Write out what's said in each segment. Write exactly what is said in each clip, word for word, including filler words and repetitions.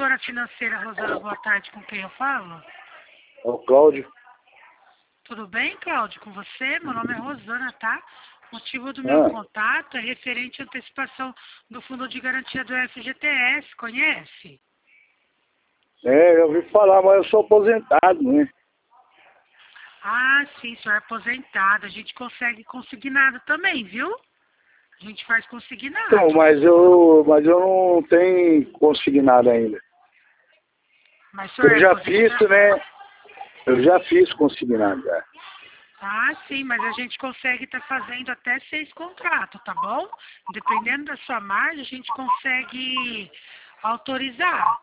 Corretora Financeira, Rosana, boa tarde, com quem eu falo? É o Cláudio. Tudo bem, Cláudio, com você? Meu nome é Rosana, tá? O motivo do meu Ah, contato é referente à antecipação do Fundo de Garantia do F G T S, conhece? é, eu ouvi falar, mas eu sou aposentado, né? Ah, sim, senhor é aposentado. A gente consegue consignado também, viu? A gente faz consignado. Então, mas eu, mas eu não tenho consignado ainda. Mas o senhor Eu é já aposentado? fiz, né? Eu já fiz consignado, já. Ah, sim, mas a gente consegue estar fazendo até seis contratos, tá bom? Dependendo da sua margem, a gente consegue autorizar.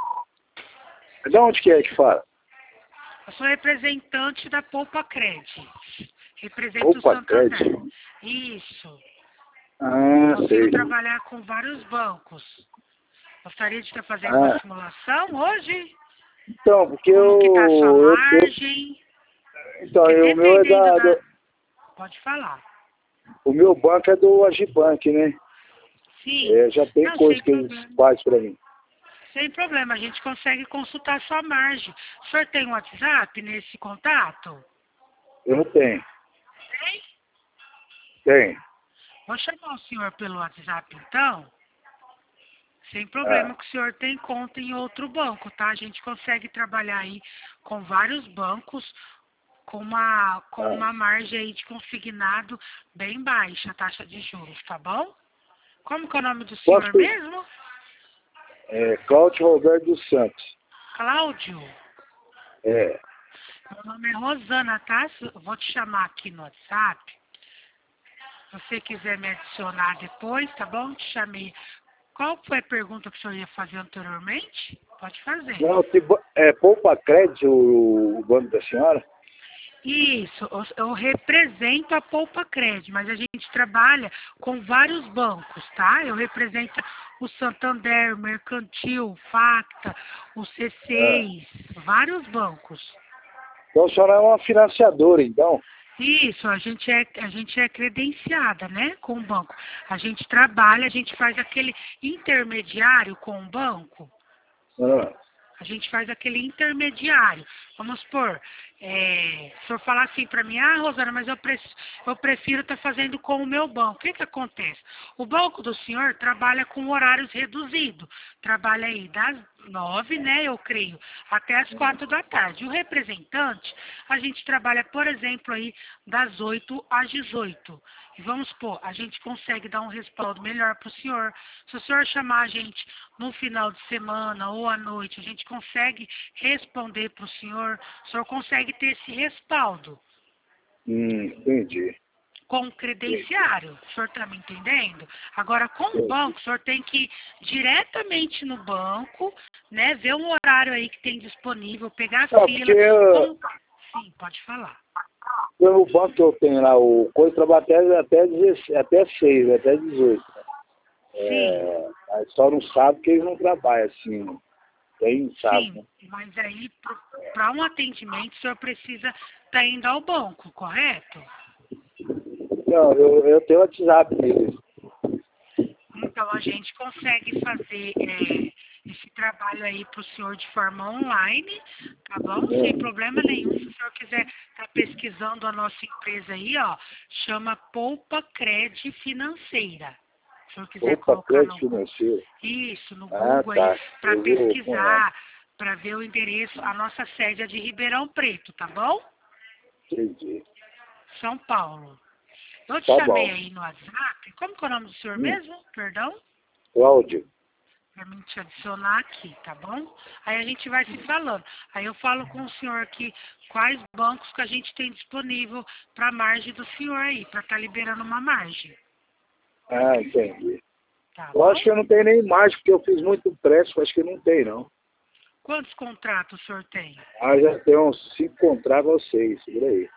De onde que é que fala? Eu sou representante da Poupa Cred. Represento o Opa, Santander. crédito. Isso. Ah, Consigo sei. trabalhar com vários bancos. Gostaria de estar fazendo uma Ah, simulação hoje? então, porque Como que está a sua eu, eu, eu margem? então, Porque eu, o meu é dependendo da, da... do- Pode falar. o meu banco é do Agibank, né? Sim. É, já tem Não, coisa sem que eles problema. fazem pra mim. Sem problema, a gente consegue consultar a sua margem. O senhor tem um WhatsApp nesse contato? Eu não tenho. Tem? Tem. Vou chamar o senhor pelo WhatsApp, então. Sem problema Ah, que o senhor tem conta em outro banco, tá? A gente consegue trabalhar aí com vários bancos com uma, com ah. uma margem aí de consignado bem baixa, a taxa de juros, tá bom? Como que é o nome do Posso senhor pedir? mesmo? É, Cláudio Roberto dos Santos. Cláudio. É. Meu nome é Rosana, tá? Eu vou te chamar aqui no WhatsApp. Se você quiser me adicionar depois, tá bom? Te chamei. Qual foi a pergunta que o senhor ia fazer anteriormente? Pode fazer. Não, se, ba- é Poupa Crédito o, o banco da senhora? Isso, eu eu represento a Poupa Cred, mas a gente trabalha com vários bancos, tá? Eu represento o Santander, o Mercantil, o Facta, o C Ah. seis, vários bancos. Então a senhora é uma financiadora, então? Isso, a gente é, a gente é credenciada, né, com o banco. A gente trabalha, a gente faz aquele intermediário com o banco. Ah. A gente faz aquele intermediário. Vamos supor, é, se eu falar assim para mim, ah, Rosana, mas eu, pre eu prefiro estar fazendo com o meu banco. O que que acontece? O banco do senhor trabalha com horários reduzidos. Trabalha aí das nove, né, eu creio, até as quatro da tarde. O representante, a gente trabalha, por exemplo, aí das oito às dezoito. E vamos supor, a gente consegue dar um respaldo melhor para o senhor. Se o senhor chamar a gente no final de semana ou à noite, a gente consegue responder para o senhor. O senhor consegue ter esse respaldo Hum, entendi. com o Entendi. credenciário. O senhor está me entendendo? Agora, com o Entendi. banco, o senhor tem que ir diretamente no banco, né? Ver um horário aí que tem disponível, pegar a Não, porque fila. eu, Como... Sim, pode falar. pelo banco que eu tenho lá, o coisa trabalha até, até, dezesseis, até seis, até dezoito. Sim. É, mas só não sabe que eles não trabalham assim. Quem não sabe, Sim, né? mas aí para um atendimento o senhor precisa estar indo ao banco, correto? Não, eu, eu tenho o WhatsApp deles. Então a gente consegue fazer é, esse trabalho aí para o senhor de forma online, tá bom? Sem É. problema nenhum. Se o senhor quiser estar pesquisando a nossa empresa aí, ó, chama Poupa Cred Financeira. Se o senhor quiser Opa, colocar crédito no Google, financeiro. isso, no Ah, Google aí, tá. para Eu vou pôr lá. pesquisar, para ver o endereço, a nossa sede é de Ribeirão Preto, tá bom? Entendi. São Paulo. Eu te Tá chamei bom. aí no WhatsApp. Como que é o nome do senhor Hum. mesmo? Perdão? Cláudio. Para mim te adicionar aqui, tá bom? Aí a gente vai se falando. Aí eu falo com o senhor aqui quais bancos que a gente tem disponível para a margem do senhor aí, para estar liberando uma margem. Ah, entendi. Tá Eu acho bom? que eu não tenho nem mais, porque eu fiz muito empréstimo, acho que não tem, não. Quantos contratos o senhor tem? Ah, já tem uns cinco contratos ou seis, por aí.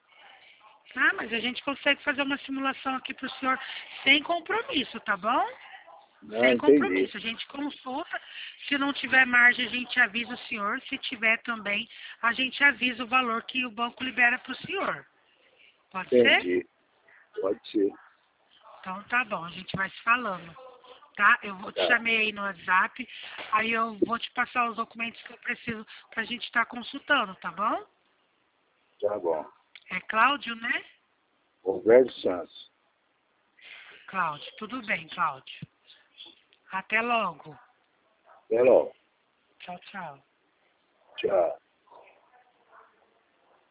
Ah, mas a gente consegue fazer uma simulação aqui para o senhor sem compromisso, tá bom? Ah, Sem entendi. compromisso. A gente consulta. Se não tiver margem, a gente avisa o senhor. Se tiver também, a gente avisa o valor que o banco libera para o senhor. Pode ser? Entendi. Pode ser. Então tá bom, a gente vai se falando. tá? Eu vou te Tá. chamei aí no WhatsApp, aí eu vou te passar os documentos que eu preciso pra gente estar consultando, tá bom? Tá bom. É Cláudio, né? Roberto Santos. Cláudio, tudo bem, Cláudio. Até logo. Até logo. Tchau, tchau. Tchau.